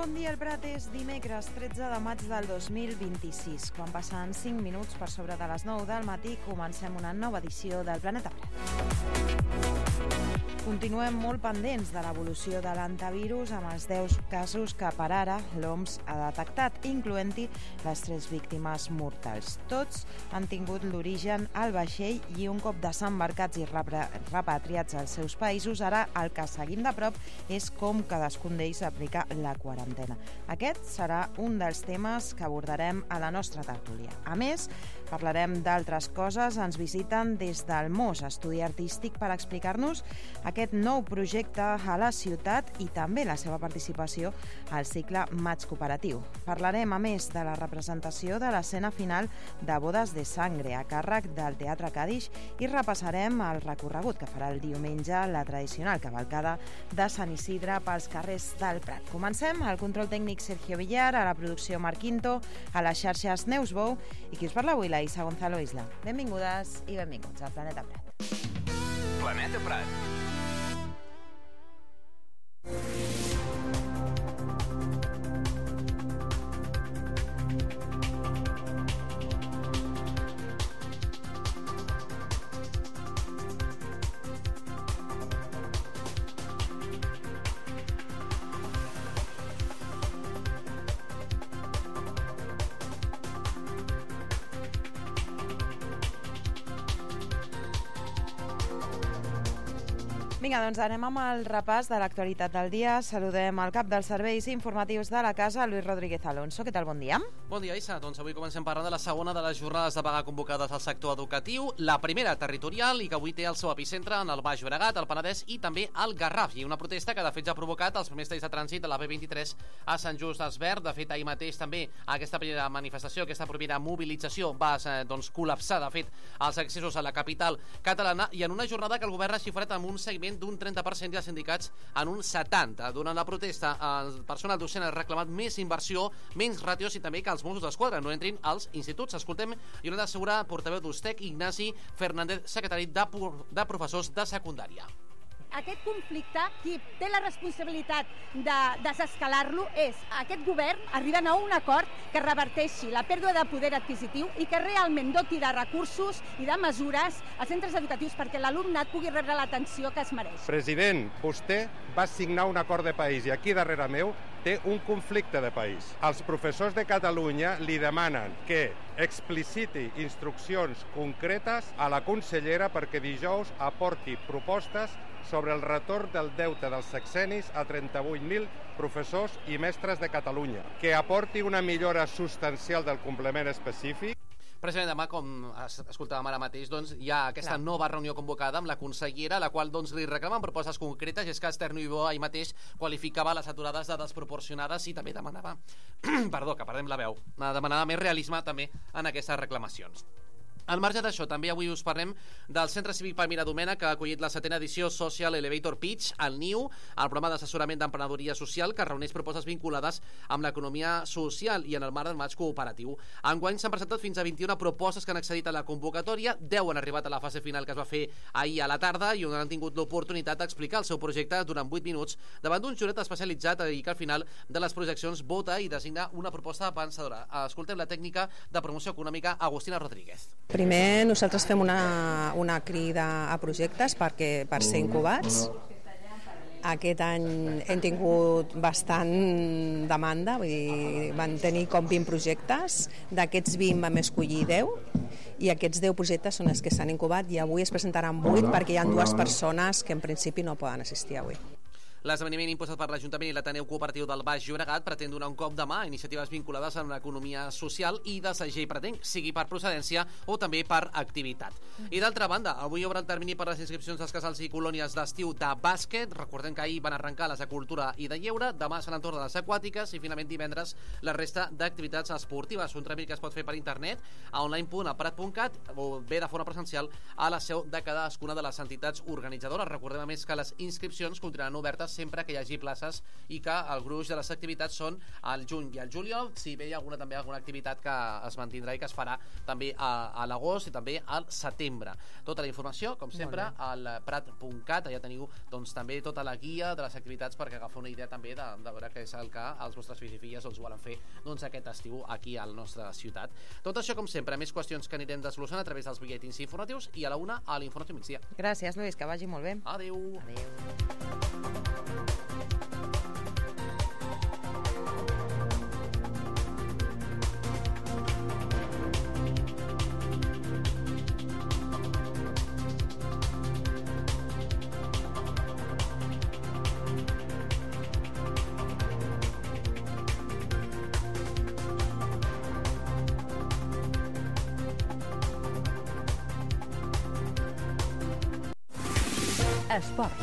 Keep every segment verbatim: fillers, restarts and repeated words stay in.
Bon dia, el Prat. És dimecres tretze de maig del dos mil vint-i-sis. Quan passen cinc minuts per sobre de les nou del matí, comencem una nova edició del Planeta Prat. Continuem molt pendents de l'evolució de l'antivirus amb els deu casos que per ara l'O M S ha detectat, incloent-hi les tres víctimes mortals. Tots han tingut l'origen al vaixell i un cop desembarcats i repatriats als seus països, ara el que seguim de prop és com cadascun d'ells aplica la quarantena. Aquest serà un dels temes que abordarem a la nostra tertúlia. A més, parlarem d'altres coses. Ens visiten des del Mos, estudi artístic, per explicar-nos aquest nou projecte a la ciutat i també la seva participació al cicle Maig Cooperatiu. Parlarem, a més, de la representació de l'escena final de Bodes de Sangre a càrrec del Teatre Cadix i repassarem el recorregut que farà el diumenge la tradicional cavalcada de Sant Isidre pels carrers del Prat. Comencem. Al control tècnic Sergio Villar, a la producció Marc Quinto, a les xarxes Neus Bou i qui us parla avui, la Isa Gonzalo Isla. Benvingudes i benvinguts al Planeta Prat. Planeta Prat. Vinga, doncs anem amb el repàs de l'actualitat del dia. Saludem el cap dels serveis informatius de la casa, Luis Rodríguez Alonso. Què tal? Bon dia. Bon dia, Isa. Doncs avui comencem parlant de la segona de les jornades de vaga convocades al sector educatiu, la primera territorial i que avui té el seu epicentre en el Baix Llobregat, el Penedès i també al Garraf. I una protesta que de fet ja ha provocat els primers talls de trànsit de la B vint-i-tres a Sant Just Desvern. De fet, ahir mateix també aquesta primera manifestació, aquesta primera mobilització va eh, doncs, col·lapsar, de fet, els accessos a la capital catalana i en una jornada que el govern ha xifrat amb un seguiment d'un trenta per cent i els sindicats en un setanta per cent. Durant la protesta, el personal docent ha reclamat més inversió, menys ràtios i també que els Mossos d'Esquadra no entrin als instituts. Escoltem Yolanda Segura, portaveu d'Ustec, Ignasi Fernández, secretari de, de professors de secundària. Aquest conflicte, qui té la responsabilitat de desescalar-lo és aquest govern, arribant a un acord que reverteixi la pèrdua de poder adquisitiu i que realment doti de recursos i de mesures als centres educatius perquè l'alumnat pugui rebre l'atenció que es mereix. President, vostè va signar un acord de país i aquí darrere meu té un conflicte de país. Els professors de Catalunya li demanen que expliciti instruccions concretes a la consellera perquè dijous aporti propostes sobre el retorn del deute dels sexennis a trenta-vuit mil professors i mestres de Catalunya, que aporti una millora substancial del complement específic. Precisament demà, com escoltàvem ara mateix, doncs, hi ha aquesta Clar. nova reunió convocada amb la consellera, la qual doncs, li reclamen propostes concretes, i és que Esther Niubó ahir mateix qualificava les aturades de desproporcionades i també demanava, perdó, que perdem la veu, demanava més realisme també en aquestes reclamacions. Al marge d'això, també avui us parlem del Centre Cívic Palmira Domènech, que ha acollit la setena edició Social Elevator Pitch, el Niu, el programa d'assessorament d'emprenedoria social que reuneix propostes vinculades amb l'economia social i en el marc del Maig Cooperatiu. Enguany s'han presentat fins a vint-i-una propostes que han accedit a la convocatòria, deu han arribat a la fase final que es va fer ahir a la tarda i on han tingut l'oportunitat d'explicar el seu projecte durant vuit minuts davant d'un jurat especialitzat i que al final de les projeccions vota i designa una proposta vencedora. Escoltem la tècnica de promoció econòmica Agustina Rodríguez. Primer, nosaltres fem una, una crida a projectes perquè, per ser incubats. Aquest any hem tingut bastant demanda, vull dir, van tenir com vint projectes, d'aquests vint vam escollir deu i aquests deu projectes són els que s'han incubat i avui es presentaran vuit perquè hi ha dues persones que en principi no poden assistir avui. L'esdeveniment imposat per l'Ajuntament i l'Ateneu Cooperatiu del Baix Llobregat pretén donar un cop de mà a iniciatives vinculades a l'economia social i de segell pretenc, sigui per procedència o també per activitat. I d'altra banda, avui obre el termini per les inscripcions dels casals i colònies d'estiu de bàsquet. Recordem que ahir van arrencar les de cultura i de lleure, demà seran torn de les aquàtiques i finalment divendres la resta d'activitats esportives. Un tràmit que es pot fer per internet a online punt a prat punt cat o bé de forma presencial a la seu de cadascuna de les entitats organitzadores. Recordem a més que les inscripcions continuaran obertes sempre que hi hagi places i que el gruix de les activitats són al juny i al juliol, si bé hi ha alguna, també alguna activitat que es mantindrà i que es farà també a, a l'agost i també al setembre. Tota la informació, com sempre, al prat punt cat, allà teniu doncs, també tota la guia de les activitats perquè agafeu una idea també de, de veure què és el que els vostres fills i filles doncs, volen fer doncs, aquest estiu aquí a la nostra ciutat. Tot això, com sempre, més qüestions que anirem desglossant a través dels butlletins informatius i a la una a l'informatiu migdia. Gràcies, Lluís, que vagi molt bé. Adéu. Adéu. Esport.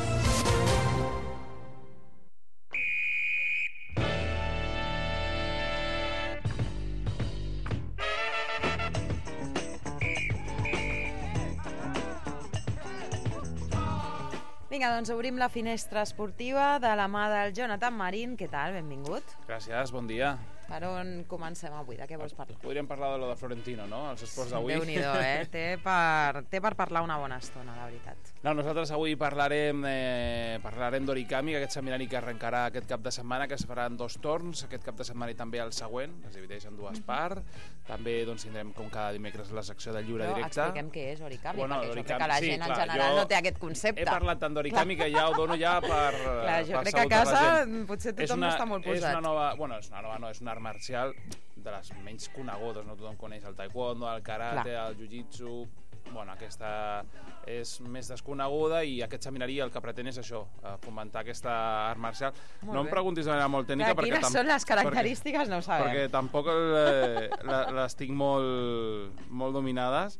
Vinga, doncs obrim la finestra esportiva de la mà del Jonathan Marín. Què tal? Benvingut. Gràcies, bon dia. Per on comencem avui? De què vols parlar? Podríem parlar de lo de Florentino, no? Els esports d'avui. Déu-n'hi-do, eh? Té per, té per parlar una bona estona, la veritat. No, nosaltres avui parlarem eh, parlarem d'origami, aquest seminari que arrencarà aquest cap de setmana, que es farà en dos torns, aquest cap de setmana i també el següent, es divideix en dues parts. També doncs, tindrem, com cada dimecres, la secció de lliure Però directe. expliquem què és origami, bueno, perquè jo origami, crec que la sí, gent clar, en general jo no té aquest concepte. He parlat tant d'origami que ja ho dono ja per Clar, jo per crec que a salut de la casa gent. potser És tothom una, no està molt És posat. una nova, bueno, és una nova, no, és un art marcial de les menys conegudes, no tothom coneix el taekwondo, el karate, Clar. el jiu-jitsu. Bueno, aquesta és més desconeguda i aquest seminari el que pretén és això, eh, fomentar aquesta art marcial. Molt no bé. em preguntis de manera molt tècnica Clar, perquè... quines són les característiques perquè, no ho sabem. Perquè tampoc el, eh, la- les tinc molt, molt dominades,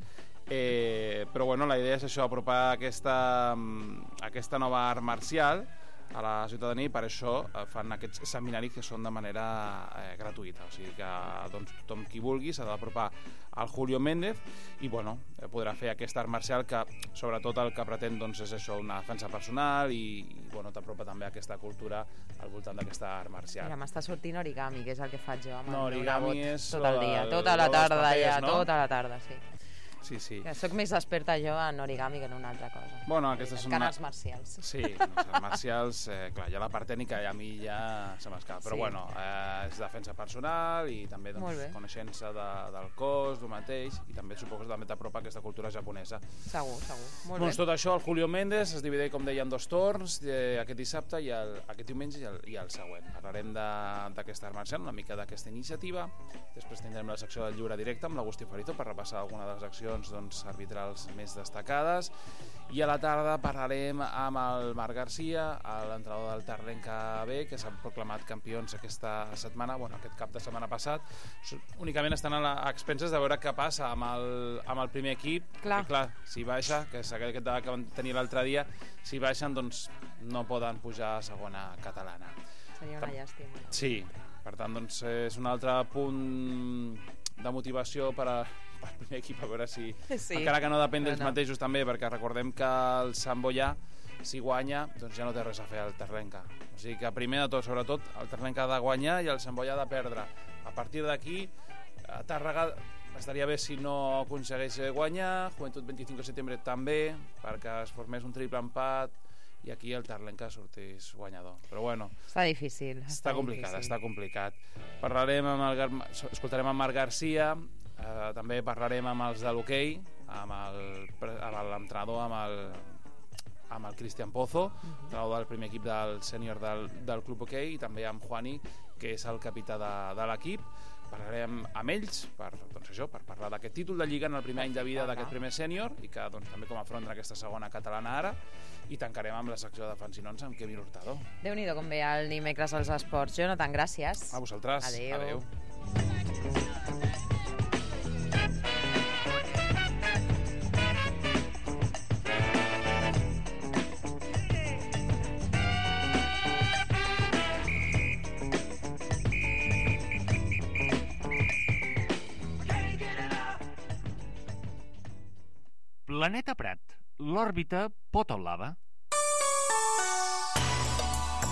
eh, però bueno, la idea és això, apropar aquesta, mm, aquesta nova art marcial a la ciutadania i per això eh, fan aquests seminaris que són de manera eh, gratuïta, o sigui que doncs, tothom qui vulgui s'ha d'apropar al Julio Méndez i bueno, eh, podrà fer aquesta art marcial que sobretot el que pretén doncs, és això, una defensa personal i, i bueno, t'apropa també a aquesta cultura al voltant d'aquesta art marcial. Mira, m'està sortint origami, que és el que faig jo amb No, el meu origami nebot és tot el lo dia, del- tota la lo dels tarda papers, ja, no? tota la tarda, sí. Sí, sí. Que soc més experta jo en origami que en una altra cosa. Bueno, aquestes són En una... arts marcials. Sí, les arts marcials, eh, clar, ja la part tècnica i a mi ja se m'escapa, però Sí. bueno, eh, és defensa personal i també Molt bé. doncs, coneixença de, del cos, del mateix, i també suposo que també t'apropa aquesta cultura japonesa. Segur, segur. Molt Doncs bé. tot això, el Julio Méndez es divideix, com deia, en dos torns, eh, aquest dissabte i el, aquest diumenge i el, i el següent. Parlarem de- d'aquesta art marcial, una mica d'aquesta iniciativa, després tindrem la secció del lliure directe amb l'Agustí Ferito per repassar alguna de les accions doncs, arbitrals més destacades, i a la tarda parlarem amb el Marc Garcia, l'entrenador del Terlenca B, que s'han proclamat campions aquesta setmana, bueno, aquest cap de setmana passat. Únicament estan a, la, a expenses de veure què passa amb el, amb el primer equip. Clar. I clar, si baixa, que és aquest debat que vam tenir l'altre dia, si baixen, doncs no poden pujar a segona catalana. Seria una llàstima. Sí, per tant, doncs és un altre punt de motivació per, a, per al primer equip, a veure si... Sí. Encara que no depèn d'ells No, no. mateixos també, perquè recordem que el Sant Boià, si guanya, doncs ja no té res a fer el Terlenca. O sigui que primer de tot, sobretot, el Terlenca ha de guanyar i el Sant Boià ha de perdre. A partir d'aquí, a Tàrrega estaria bé si no aconsegueix guanyar, Joventut vint-i-cinc de setembre també, perquè es formés un triple empat i aquí el Terlenca sortís guanyador. Però bueno, Està difícil. està complicat, difícil. està complicat. Parlarem amb el, Gar- escoltarem amb Marc Garcia, eh, també parlarem amb els de l'hoquei, amb el- amb l'entrenador, amb el amb el Cristian Pozo, entrenador del primer equip del sènior del, del Club Hoquei, i també amb Juani, que és el capità de, de l'equip. Parlarem amb ells per, doncs això, per parlar d'aquest títol de Lliga en el primer any de vida d'aquest primer sènior i que doncs, també com afronten aquesta segona catalana ara, i tancarem amb la secció de Fancinons amb Kevin Hurtado. Déu-n'hi-do com ve el dimecres als esports. Jonathan, gràcies. A vosaltres. Adéu. Adéu. Planeta Prat, l'òrbita pot al lava.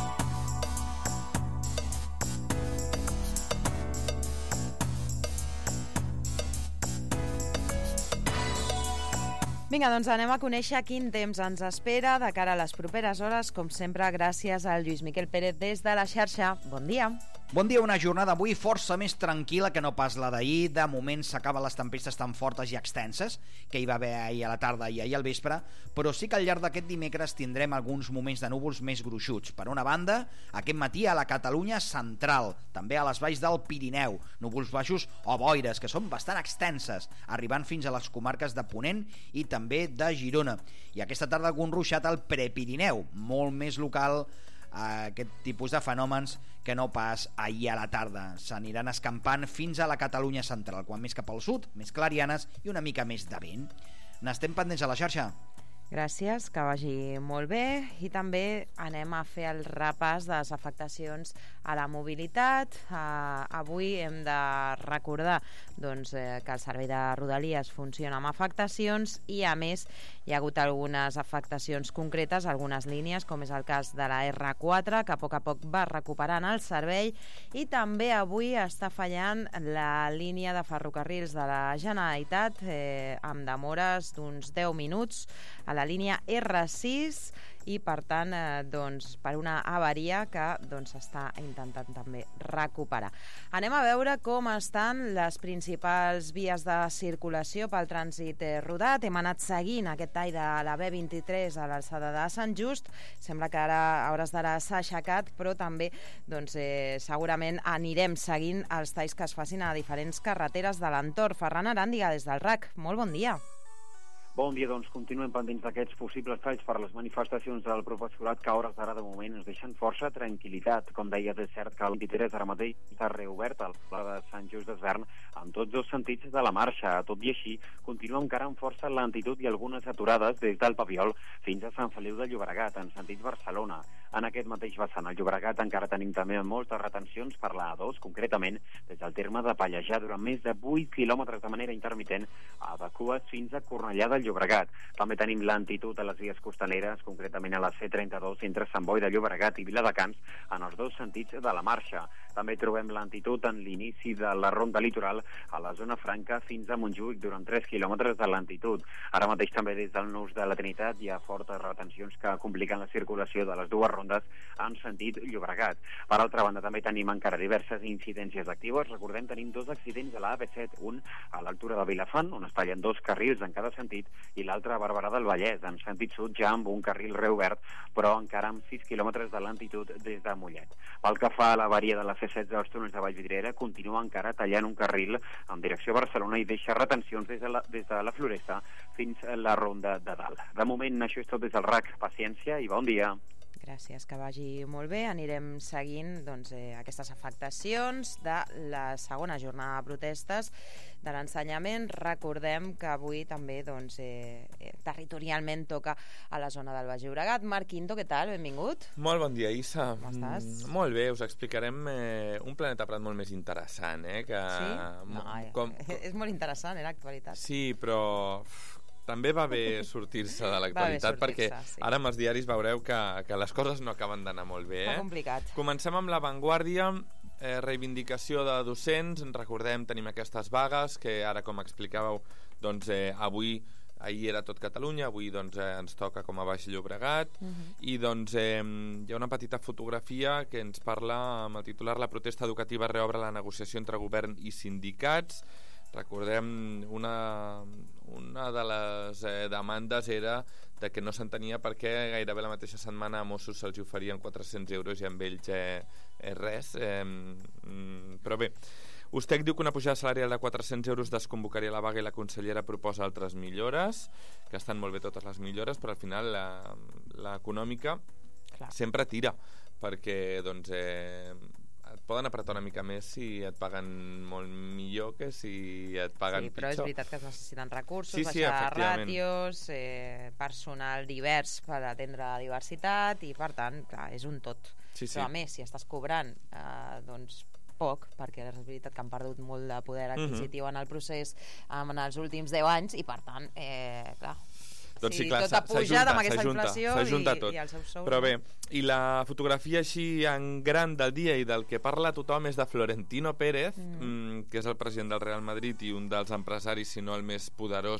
Vinga, doncs anem a conèixer quin temps ens espera de cara a les properes hores, com sempre, gràcies al Lluís Miquel Pérez des de la xarxa. Bon dia. Bon dia, una jornada avui força més tranquil·la que no pas la d'ahir. De moment s'acaben les tempestes tan fortes i extenses que hi va haver ahir a la tarda i ahir al vespre, però sí que al llarg d'aquest dimecres tindrem alguns moments de núvols més gruixuts. Per una banda, aquest matí a la Catalunya central, també a les valls del Pirineu, núvols baixos o boires, que són bastant extenses, arribant fins a les comarques de Ponent i també de Girona. I aquesta tarda algun ruixat al Prepirineu, molt més local, aquest tipus de fenòmens que no pas ahir a la tarda. S'aniran escampant fins a la Catalunya central, quan més cap al sud, més clarianes i una mica més de vent. N'estem pendents a la xarxa. Gràcies, que vagi molt bé. I també anem a fer el repàs de les afectacions a la mobilitat. Uh, avui hem de recordar doncs, eh, que el servei de Rodalies funciona amb afectacions i, a més, hi ha hagut algunes afectacions concretes, algunes línies, com és el cas de la erre quatre, que a poc a poc va recuperant el servei, i també avui està fallant la línia de ferrocarrils de la Generalitat, eh, amb demores d'uns deu minuts, a la línia erre sis, i per tant eh, doncs, per una avaria que doncs, està intentant també recuperar. Anem a veure com estan les principals vies de circulació pel trànsit eh, rodat. Hem anat seguint aquest tall de la be vint-i-tres a l'alçada de Sant Just. Sembla que ara a hores d'ara s'ha aixecat, però també doncs, eh, segurament anirem seguint els talls que es facin a diferents carreteres de l'entorn. Ferran Aràndiga, des del R A C. Molt bon dia. Bon dia, doncs continuem pendents d'aquests possibles talls per les manifestacions del professorat que a hores d'ara de moment ens deixen força tranquil·litat. Com deia, és cert que el vint-i-tres ara mateix està reobert a la de Sant Just d'Esvern en tots dos sentits de la marxa. Tot i així, continua encara amb força lentitud i algunes aturades des del Papiol fins a Sant Feliu de Llobregat, en sentit Barcelona. En aquest mateix vessant, al Llobregat, encara tenim també moltes retencions per la A dos, concretament des del terme de Pallejà, durant més de vuit quilòmetres de manera intermitent a Bacues fins a Cornellà del Llobregat. També tenim lentitud a les vies costaneres, concretament a la ce trenta-dos entre Sant Boi de Llobregat i Viladecans, en els dos sentits de la marxa. També trobem lentitud en l'inici de la ronda litoral a la zona franca fins a Montjuïc, durant tres quilòmetres de lentitud. Ara mateix també des del Nus de la Trinitat hi ha fortes retencions que compliquen la circulació de les dues rondes en sentit Llobregat. Per altra banda, també tenim encara diverses incidències actives. Recordem, tenim dos accidents a la A B set, un a l'altura de Vilafant, on es tallen dos carrils en cada sentit, i l'altre a Barberà del Vallès, en sentit sud, ja amb un carril reobert, però encara amb sis quilòmetres de lentitud des de Mollet. Pel que fa a l'avaria de la ce setze als túnels de Vallvidrera, continua encara tallant un carril en direcció a Barcelona i deixa retencions des de la, des de la Floresta fins a la Ronda de Dalt. De moment, això és tot des del R A C. Paciència i bon dia. Gràcies, que vagi molt bé. Anirem seguint doncs, eh, aquestes afectacions de la segona jornada de protestes de l'ensenyament. Recordem que avui també doncs, eh, eh, territorialment toca a la zona del Baix Llobregat. Marc Quinto, què tal? Benvingut. Molt bon dia, Issa. Com estàs? Mm, molt bé, us explicarem eh, un Planeta Prat molt més interessant. Eh, que, sí? No, eh, com, com... És molt interessant, eh, l'actualitat. Sí, però... també va bé sortir-se de l'actualitat, perquè sí. Ara amb els diaris veureu que, que les coses no acaben d'anar molt bé. Eh? Molt complicat. Comencem amb La Vanguardia, eh, reivindicació de docents. Recordem, tenim aquestes vagues que ara, com explicàveu, doncs, eh, avui, ahir era tot Catalunya, avui doncs, eh, ens toca com a Baix Llobregat. Uh-huh. I doncs eh, hi ha una petita fotografia que ens parla amb el titular: la protesta educativa reobre la negociació entre govern i sindicats. Recordem, una, una de les eh, demandes era de que no s'entenia per què gairebé la mateixa setmana a Mossos se'ls oferien quatre-cents euros i amb ells eh, eh, res. Eh, mm, però bé, Ustec diu que una pujada salarial de quatre-cents euros desconvocaria la vaga i la consellera proposa altres millores, que estan molt bé totes les millores, però al final l'econòmica sempre tira, perquè doncs... Eh, et poden apretar una mica més si et paguen molt millor que si et paguen pitjor. Sí, però pitjor. És veritat que es necessiten recursos, sí, sí, baixar ràtios, eh, personal divers per atendre la diversitat i, per tant, clar, és un tot. Sí, sí. Però, a més, si estàs cobrant eh, doncs, poc, perquè és veritat que han perdut molt de poder adquisitiu uh-huh. en el procés en els últims deu anys i, per tant, eh, clar... Doncs sí, sí, clar, tot ha pujat amb aquesta inflació s'ajunta i, tot. i el seu sou. Però bé, i la fotografia així en gran del dia i del que parla tothom és de Florentino Pérez, mm. que és el president del Real Madrid i un dels empresaris, si no el més poderós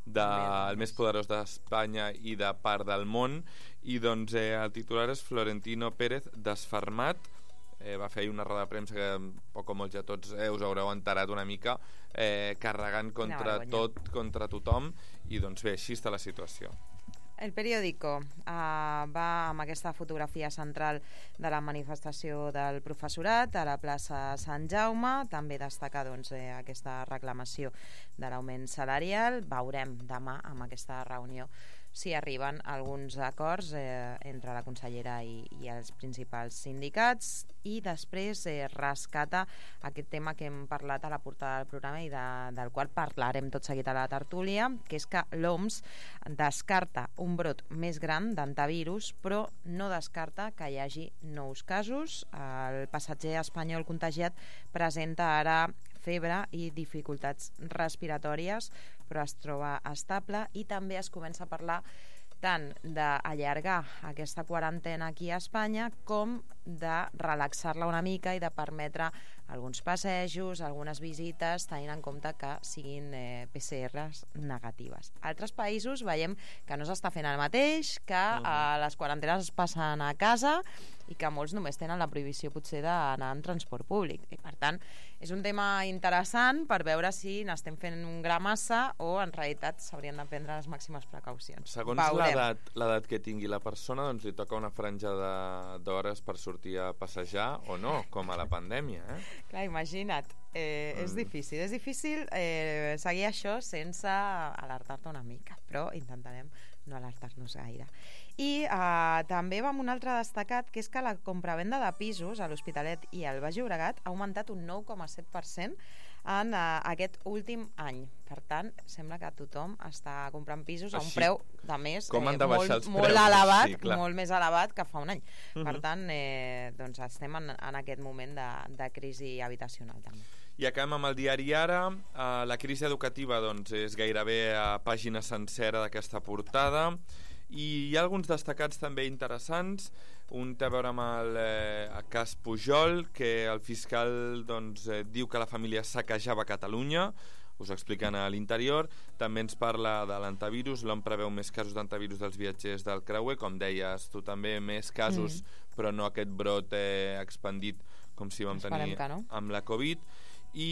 del més poderós d'Espanya i de part del món, i doncs eh, el titular és Florentino Pérez desfermat. Eh, va fer una roda de premsa que poc o molt ja tots eh, us haureu enterat una mica, eh, carregant contra tot, contra tothom, i doncs bé, així està la situació. El periòdico uh, va amb aquesta fotografia central de la manifestació del professorat a la plaça Sant Jaume, també destaca doncs, eh, aquesta reclamació de l'augment salarial. Veurem demà amb aquesta reunió si arriben alguns acords eh, entre la consellera i, i els principals sindicats, i després eh, rescata aquest tema que hem parlat a la portada del programa i de, del qual parlarem tot seguit a la tertúlia, que és que l'O M S descarta un brot més gran d'antivirus, però no descarta que hi hagi nous casos. El passatger espanyol contagiat presenta ara febre i dificultats respiratòries, però es troba estable, i també es comença a parlar tant d'allargar aquesta quarantena aquí a Espanya com de relaxar-la una mica i de permetre alguns passejos, algunes visites, tenint en compte que siguin eh, P C Rs negatives. A altres països veiem que no s'està fent el mateix, que eh, les quarantenes es passen a casa i que molts només tenen la prohibició potser d'anar en transport públic. I, per tant, és un tema interessant per veure si n'estem fent un gra massa o en realitat s'haurien de prendre les màximes precaucions. Segons l'edat l'edat que tingui la persona, doncs li toca una franja d'hores per sortir a passejar o no, com a la pandèmia, eh? Clar, imagina't, eh, mm. és difícil, és difícil eh, seguir això sense alertar-te una mica, però intentarem no alertar-nos gaire. I eh, també va amb un altre destacat, que és que la compravenda de pisos a l'Hospitalet i al Baix Llobregat ha augmentat un nou coma set per cent en uh, aquest últim any. Per tant, sembla que tothom està comprant pisos a un Així, preu de més com han de eh, baixar molt, els molt preus, elevat, sí, clar. molt més elevat que fa un any. Uh-huh. Per tant, eh, doncs estem en, en aquest moment de, de crisi habitacional també. I acabem amb el diari Ara. Uh, la crisi educativa doncs, és gairebé a pàgina sencera d'aquesta portada, i hi ha alguns destacats també interessants. Un té a veure amb el eh, cas Pujol, que el fiscal doncs, eh, diu que la família saquejava Catalunya, us ho expliquen a l'interior. També ens parla de l'antivirus, l'O M preveu més casos d'antivirus dels viatgers del creuer, com deies tu també, més casos, mm. però no aquest brot eh, expandit com si vam Esperem tenir no. amb la Covid. I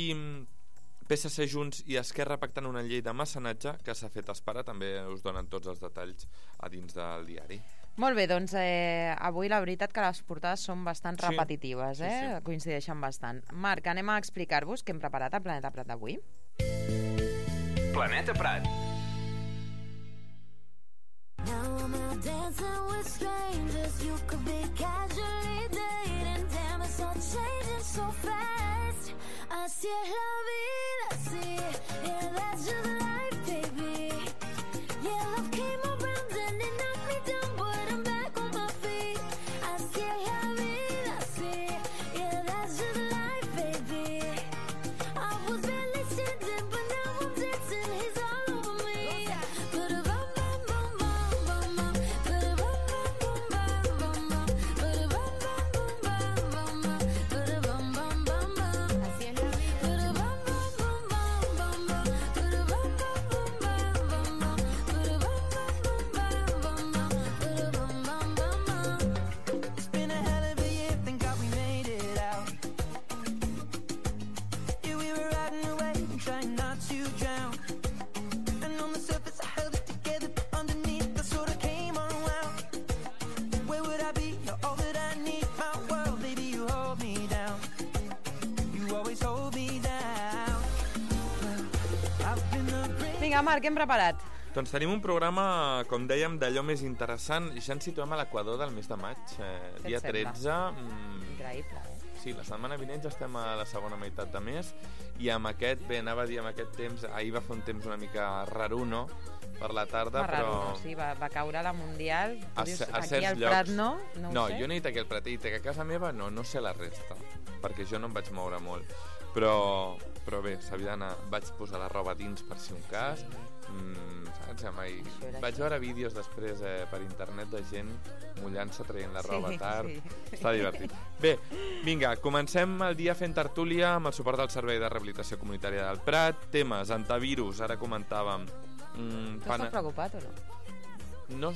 P S C, Junts i Esquerra pactant una llei de mecenatge que s'ha fet esperar. També us donen tots els detalls a dins del diari. Molt bé, doncs eh, avui la veritat que les portades són bastant sí. repetitives, eh? Sí, sí. Coincideixen bastant. Marc, anem a explicar-vos què hem preparat al Planeta Prat d'avui. Planeta Prat. Now I'm out dancing with strangers. You could be casually dating. Damn, it's all changing so fast. Así es la vida, sí. Yeah, that's just life, baby. Yeah, love came around and it knocked me down, but I'm back on my feet. Así es la vida, sí. Yeah, that's just life, baby. I was barely standing, but now I'm dancing. He's all over me. But a bum bum bum bum bum bum. But a bum bum bum bum bum bum. But a bum bum bum bum bum bum. But a bum bum bum bum. Así es la vida. But a bum bum bum bum bum bum. But a bum bum bum bum bum bum. But a bum bum bum bum bum bum. But a bum bum bum bum. It's been a hell of a year, thank God we made it out. Yeah, we were riding away and trying not to drown. And on the surface I held it together, but underneath I sort of came unwound. Where would I be? You're all that I need, my world, baby, you hold me down. You always hold me down. Well, I've been the brave. Vinga, Marc, què hem preparat? Doncs tenim un programa, com dèiem, d'allò més interessant, i ja ens situem a l'equador del mes de maig, eh, Què dia et sembla? tretze. Mm, Increïble, eh? sí, la setmana vinent ja estem a la segona meitat de mes, i amb aquest, bé, anava a dir amb aquest temps, ahir va fer un temps una mica raruno per la tarda, Va però... raro, sí, va, va caure la Mundial. Tu A, dius, a aquí certs al llocs... Prat no? No, no ho sé. jo no he dit aquí al Prat, he dit que a casa meva no, no sé la resta, perquè jo no em vaig moure molt. Però, però bé, s'havia d'anar... Vaig posar la roba dins per si un cas. Mm, saps? Mai... Vaig veure vídeos després eh, per internet de gent mullant-se, traient la roba Sí, tard. sí. Està divertit. Bé, vinga, comencem el dia fent tertúlia amb el suport del Servei de Rehabilitació Comunitària del Prat. Temes, antivirus, ara comentàvem Mm, Tu estàs preocupat o no? No,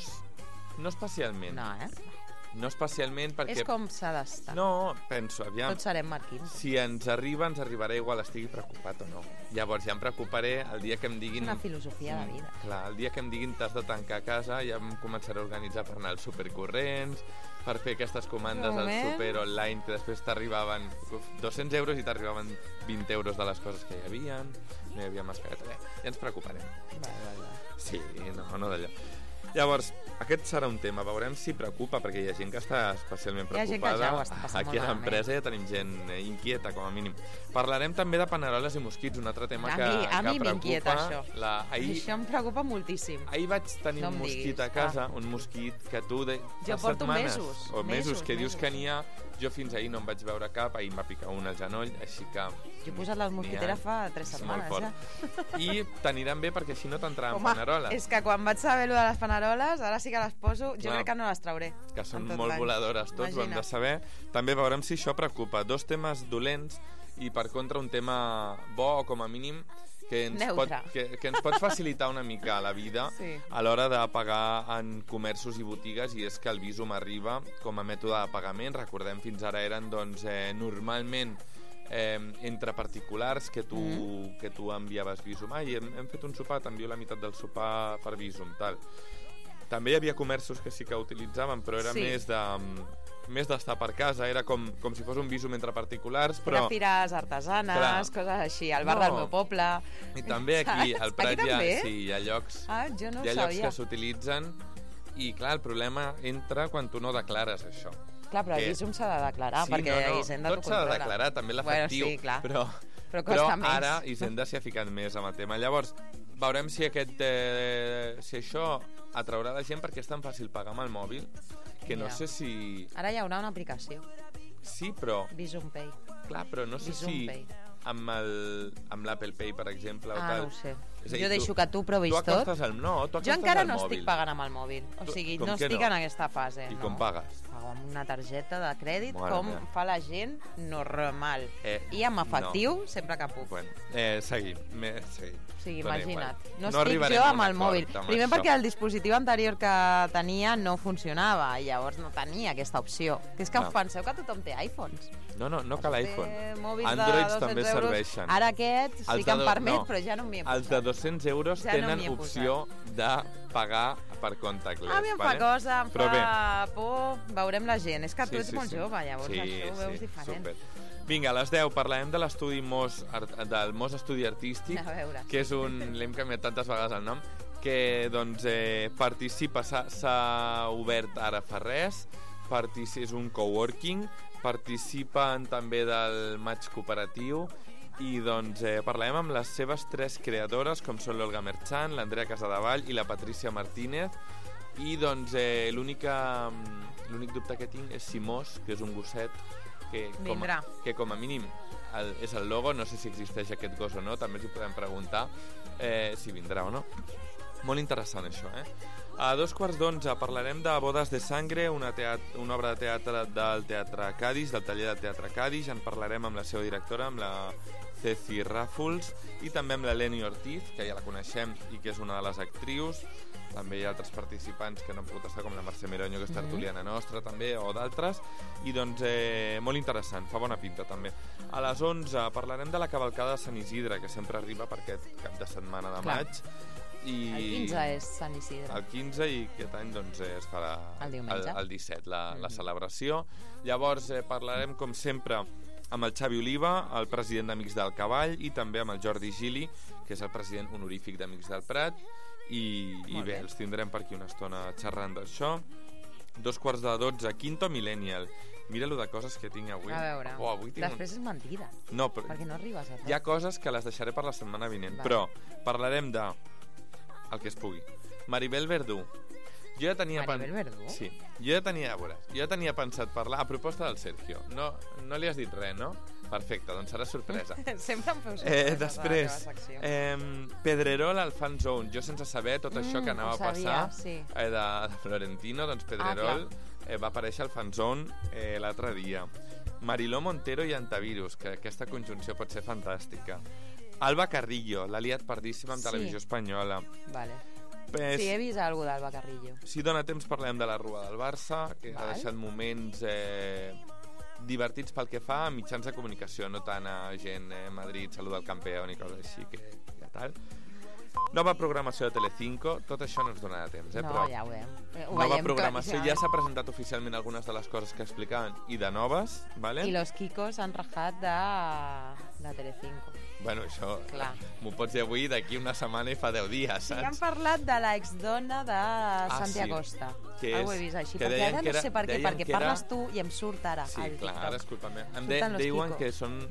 no especialment. No, eh? No especialment perquè... És com s'ha d'estar. No, penso, aviam... Tots serem marquins. Si ens arriba, ens arribarà igual estigui preocupat o no. Llavors ja em preocuparé el dia que em diguin... És una filosofia de vida. Clar, el dia que em diguin t'has de tancar a casa ja em començaré a organitzar per anar als supercorrents, per fer aquestes comandes al super online que després t'arribaven dos-cents euros i t'arribaven vint euros de les coses que hi havia. No hi havia mascareta. Bé, ja ens preocuparem. Va, va, va. Sí, no, no d'allò. Llavors, aquest serà un tema, veurem si preocupa, perquè hi ha gent que està especialment Hi ha gent que preocupada. ja ho està passant Aquí molt a l'empresa ja tenim gent eh, inquieta, com a mínim. Parlarem també de paneroles i mosquits, un altre tema A que, mi, a que mi m'inquieta, preocupa. això. La, ahir, Això em preocupa moltíssim. ahir vaig tenir No un em mosquit diguis, a casa, ah. un mosquit que tu de, Jo fa porto setmanes, mesos, o mesos, mesos, que dius mesos. que n'hi ha, jo fins ahir no em vaig veure cap, ahir em va picar un al genoll, així que... Jo he posat la mosquitera fa tres és molt setmanes, fort. ja. I t'aniran bé perquè així no t'entraran Home, paneroles. és que quan vaig saber lo de les paneroles, ara sí que les poso, jo Clar. crec que no les trauré. Que són en tot molt l'any. voladores tots, ho hem Imagina't. de saber. També veurem si això preocupa. Dos temes dolents i per contra un tema bo o com a mínim que ens, pot, Neutre. que, que ens pot facilitar una mica la vida Sí. a l'hora de pagar en comerços i botigues, i és que el Bizum arriba com a mètode de pagament. Recordem, fins ara eren doncs, eh, normalment eh, entre particulars que tu, mm. que tu enviaves Bizum. Ai, hem, hem fet un sopar, t'envio la meitat del sopar per Bizum, tal. També hi havia comerços que sí que utilitzaven, però era Sí. més de més d'estar per casa, era com, com si fos un Bizum entre particulars, però... Era fires artesanes, Clar. coses així, al bar No. del meu poble. I també aquí, Saps? al Prat, Aquí hi ha, també? sí, hi ha llocs, Ah, jo no ho hi ha llocs sabia. que s'utilitzen i, clar, el problema entra quan tu no declares això. Clar, però el que- Bizum s'ha de declarar, Sí, perquè no, no, Hisenda tot t'ho s'ha de controla. declarar, també l'efectiu, Bueno, sí, clar. però, Però però costa més. ara Hisenda s'hi ha ficat més amb el tema. Llavors, veurem si aquest eh, si això atraurà la gent, perquè és tan fàcil pagar amb el mòbil que no Ja. sé si... Ara hi haurà una aplicació, Sí, però... Bizum Pay. Clar, però no sé Bizum si Pay. amb el- amb l'Apple Pay, per exemple, o Ah, tal... no ho sé. És a dir, Jo deixo que tu provis tu tot. acostes el, no, tu Jo acostes encara el no mòbil. estic pagant amb el mòbil. O Tu- sigui, com no que estic no? en aquesta fase. I no. com pagues? Pago amb una targeta de crèdit, Mare com meva. fa la gent normal. Eh, I amb efectiu, sempre que puc. Bueno, eh, seguim. Me, seguim. O sigui, Dona imagina't. igual. No, estic arribarem jo a un amb el acord mòbil. amb Primer això. perquè el dispositiu anterior que tenia no funcionava i llavors no tenia aquesta opció. Que és que Clar. us penseu que tothom té iPhones. No, no, no cal iPhone. Té mòbils Androids de dos-cents també euros. serveixen. Ara aquest sí Els que em de do- permet, no, però ja no m'hi he posat. Els de dos-cents euros Ja no tenen m'hi he opció de pagar per contactless. A mi em fa vale? cosa, em Però fa por. Veurem la gent. És que tu Sí, ets sí, molt sí. jove, llavors Sí, això ho veus sí, diferent. super. Vinga, a les deu parlarem de l'estudi Mos, Art- del Mos Estudi Artístic, A veure. que és un... l'hem canviat tantes vegades el nom, que doncs, eh, participa, s'ha- s'ha obert ara fa res, partici, és un coworking, participen també del maig cooperatiu, i doncs eh, parlarem amb les seves tres creadores, com són l'Olga Merchan, l'Andrea Casadevall i la Patricia Martínez, i doncs eh, l'única l'únic dubte que tinc és si Mos, que és un gosset que com, Vindrà. a, que com a mínim el, és el logo, no sé si existeix aquest gos o no, també ens ho podem preguntar eh, si vindrà o no. Molt interessant això, eh? A dos quarts d'onze parlarem de Bodes de Sangre, una, teat una obra de teatre del Teatre Cadis, del taller del Teatre Cadis. En parlarem amb la seva directora, amb la Ceci Ràfols, i també amb l'Eleni Ortiz, que ja la coneixem i que és una de les actrius. També hi ha altres participants que no han pogut estar, com la Mercè Mironyo, que és tertuliana nostra també, o d'altres, i doncs eh, molt interessant, fa bona pinta també. A les onze parlarem de la cavalcada de Sant Isidre, que sempre arriba per aquest cap de setmana de Clar. maig. I El quinze és Sant Isidre. el quinze, i aquest any doncs, eh, es farà El diumenge. el, el disset la, la Mhm. celebració. Llavors eh, parlarem, com sempre, amb el Xavi Oliva, el president d'Amics del Cavall, i també amb el Jordi Gili, que és el president honorífic d'Amics del Prat, i, i Molt bé, bé. els tindrem per aquí una estona xerrant d'això. Dos quarts de dotze, Quinto Millennial. Mira lo de coses que tinc avui. A veure, Oh, avui tinc un- després és mentida, No, però perquè no arribes a res. hi ha coses que les deixaré per la setmana vinent, Vale. però parlarem de el que es pugui. Maribel Verdú. Jo ja tenia Maribel Verdú? Sí. Jo ja tenia, a veure, jo ja tenia pensat parlar a proposta del Sergio. No, no li has dit res, no? Perfecte, doncs serà sorpresa. Sempre em feu sorpreses Eh, a la després, teva secció. eh, Pedrerol al Fan Zone. Jo sense saber tot això Mm, que anava ho a sabia, passar sí. eh, de, de Florentino, doncs Pedrerol eh, va aparèixer al Fan Zone eh, l'altre dia. Mariló Montero i Antavirus, que aquesta conjunció pot ser fantàstica. Alba Carrillo, l'ha liat pardíssima amb Sí. Televisió Espanyola. Vale. Pes... Sí, he vist alguna d'Alba Carrillo. Si dona temps parlem de la Rua del Barça, que Val. ha deixat moments eh, divertits pel que fa a mitjans de comunicació, no tant a gent eh, Madrid, saluda al campeón i coses així, que ja tal. Nova programació de Telecinco, tot això no ens donarà temps, eh? No, però ja ho veiem. Ho nova veiem programació, clar, ja s'ha presentat oficialment algunes de les coses que explicaven i de noves, ¿vale? I los Kikos han rajat de, de Telecinco. Bueno, això Clar. m'ho pots dir avui d'aquí una setmana i fa deu dies, Sí, han saps? parlat de la exdona de Santi sí. Acosta. Que Ah, ho he és- vist així. que Perquè deien ara que no era- sé per què, deien perquè que era- parles tu i em surt ara Sí, al clar, TikTok. ara és culpa meva. Em Surten de, los diuen Kikos. que són